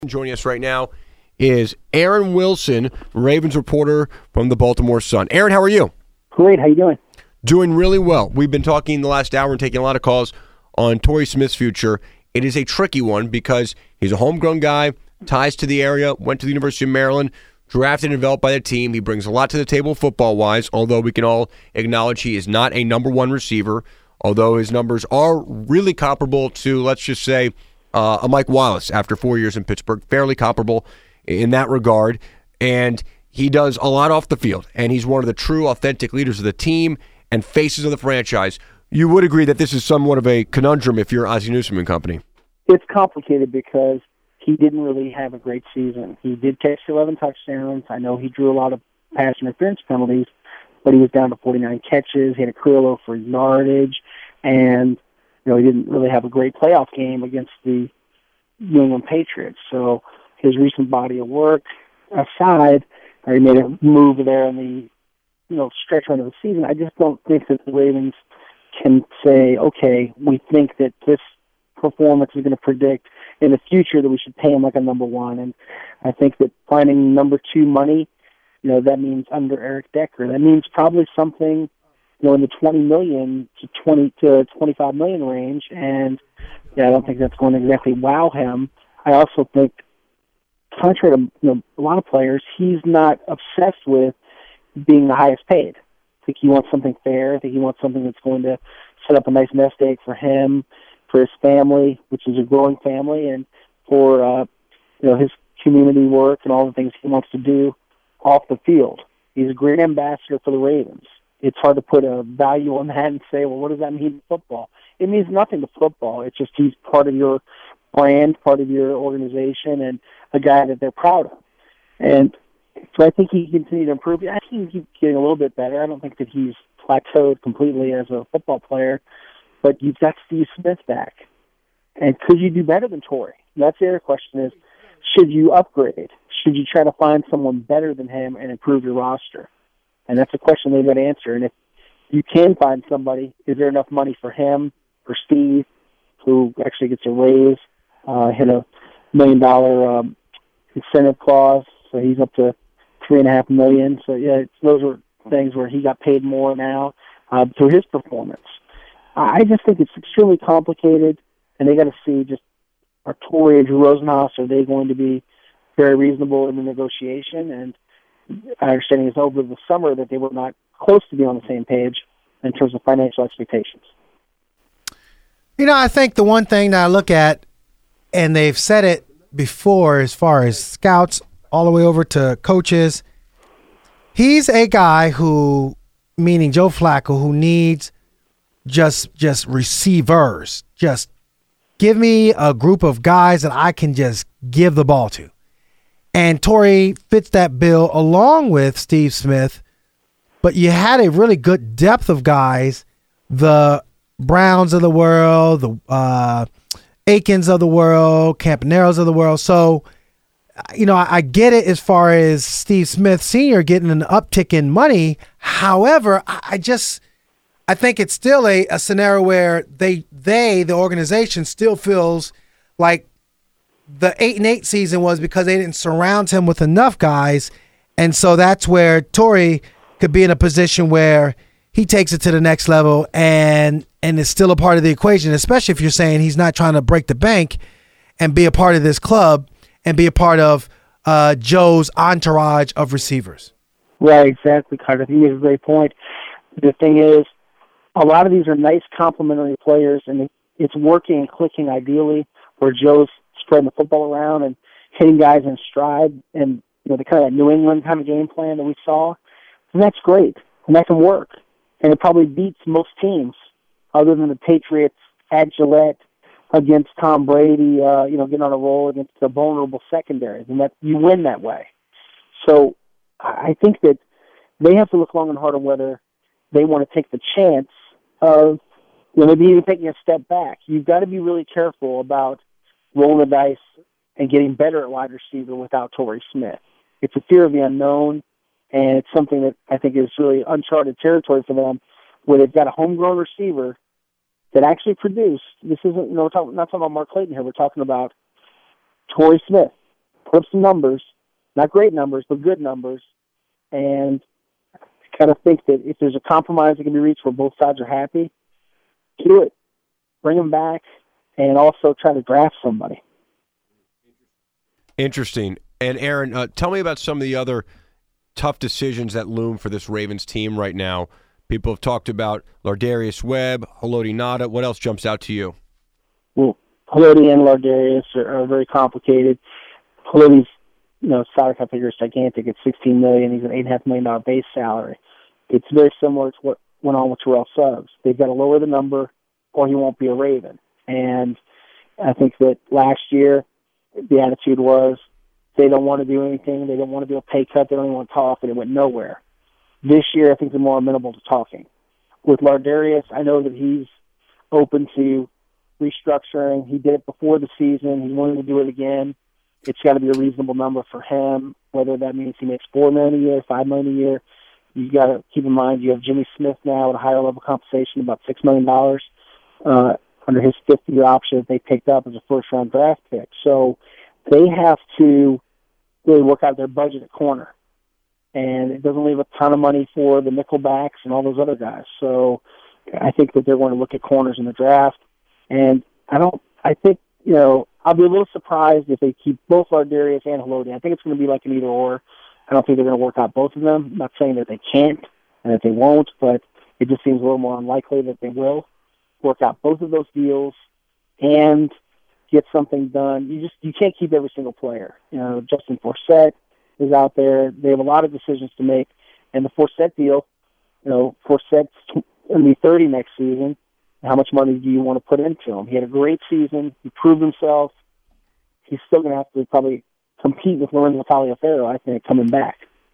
Joining us right now is Aaron Wilson, Ravens reporter from the Baltimore Sun. Aaron, how are you? Great. How you doing? Doing really well. We've been talking the last hour and taking a lot of calls on Torrey Smith's future. It is a tricky one because he's a homegrown guy, ties to the area, went to the University of Maryland, drafted and developed by the team. He brings a lot to the table football-wise, although we can all acknowledge he is not a number one receiver, although his numbers are really comparable to, let's just say, a Mike Wallace after 4 years in Pittsburgh, fairly comparable in that regard. And he does a lot off the field, and he's one of the true, authentic leaders of the team and faces of the franchise. You would agree that this is somewhat of a conundrum if you're Ozzie Newsome and company. It's complicated because he didn't really have a great season. He did catch 11 touchdowns. I know he drew a lot of pass interference penalties, but he was down to 49 catches. He had a career low for yardage, and he didn't really have a great playoff game against the New England Patriots. So his recent body of work aside, he made a move there in the stretch run of the season. I just don't think that the Ravens can say, okay, we think that this performance is going to predict in the future that we should pay him like a number one. And I think that finding number two money, that means under Eric Decker. That means probably something in the $20 million to $25 million range, and I don't think that's going to exactly wow him. I also think, contrary to a lot of players, he's not obsessed with being the highest paid. I think he wants something fair. I think he wants something that's going to set up a nice nest egg for him, for his family, which is a growing family, and for his community work and all the things he wants to do off the field. He's a great ambassador for the Ravens. It's hard to put a value on that and say, well, what does that mean to football? It means nothing to football. It's just he's part of your brand, part of your organization, and a guy that they're proud of. And so I think he can continue to improve. I think he keeps getting a little bit better. I don't think that he's plateaued completely as a football player, but you've got Steve Smith back. And could you do better than Torrey? That's the other question is, should you upgrade? Should you try to find someone better than him and improve your roster? And that's a question they've got to answer. And if you can find somebody, is there enough money for him, for Steve, who actually gets a raise, hit $1 million incentive clause, so he's up to $3.5 million. So yeah, those are things where he got paid more now through his performance. I just think it's extremely complicated, and they got to see just are Torrey and Drew Rosenhaus, are they going to be very reasonable in the negotiation? And my understanding is over the summer that they were not close to being on the same page in terms of financial expectations. I think the one thing that I look at, and they've said it before as far as scouts all the way over to coaches, he's a guy who, meaning Joe Flacco, who needs just receivers. Just give me a group of guys that I can just give the ball to. And Torrey fits that bill along with Steve Smith, but you had a really good depth of guys, the Browns of the world, the Aikens of the world, Campaneros of the world. So, I get it as far as Steve Smith Sr. getting an uptick in money. However, I think it's still a scenario where the organization still feels like the 8-8 season was because they didn't surround him with enough guys. And so that's where Torrey could be in a position where he takes it to the next level and is still a part of the equation, especially if you're saying he's not trying to break the bank and be a part of this club and be a part of Joe's entourage of receivers. Right, exactly, Carter. I think you make a great point. The thing is, a lot of these are nice complementary players, and it's working and clicking ideally where Joe's spreading the football around and hitting guys in stride and the kind of New England kind of game plan that we saw. And that's great, and that can work. And it probably beats most teams other than the Patriots at Gillette against Tom Brady, getting on a roll against the vulnerable secondaries, and that you win that way. So I think that they have to look long and hard on whether they want to take the chance of maybe even taking a step back. You've got to be really careful about rolling the dice and getting better at wide receiver without Torrey Smith. It's a fear of the unknown, and it's something that I think is really uncharted territory for them, where they've got a homegrown receiver that actually produced. This isn't, we're not talking about Mark Clayton here. We're talking about Torrey Smith, put up some numbers, not great numbers, but good numbers, and I kind of think that if there's a compromise that can be reached where both sides are happy, do it. Bring him back, and also try to draft somebody. Interesting. And Aaron, tell me about some of the other tough decisions that loom for this Ravens team right now. People have talked about Lardarius Webb, Haloti Ngata. What else jumps out to you? Well, Haloti and Lardarius are very complicated. Haloti's salary cap figure is gigantic. It's $16 million. He's an $8.5 million base salary. It's very similar to what went on with Terrell Suggs. They've got to lower the number, or he won't be a Raven. And I think that last year the attitude was they don't want to do anything. They don't want to do a pay cut. They don't even want to talk, and it went nowhere. This year, I think they're more amenable to talking. With Lardarius, I know that he's open to restructuring. He did it before the season. He wanted to do it again. It's got to be a reasonable number for him, whether that means he makes $4 million a year, $5 million a year. You got to keep in mind you have Jimmy Smith now at a higher level compensation, about $6 million under his fifth-year option that they picked up as a first-round draft pick. So they have to really work out their budget at corner. And it doesn't leave a ton of money for the nickelbacks and all those other guys. So I think that they're going to look at corners in the draft. And I think, I'll be a little surprised if they keep both Lardarius and Haloti. I think it's going to be like an either or. I don't think they're going to work out both of them. I'm not saying that they can't and that they won't, but it just seems a little more unlikely that they will work out both of those deals and get something done. You can't keep every single player. Justin Forsett is out there. They have a lot of decisions to make. And the Forsett deal, Forsett's going to be 30 next season. How much money do you want to put into him? He had a great season. He proved himself. He's still going to have to probably compete with Lorenzo Taliaferro, I think, coming back.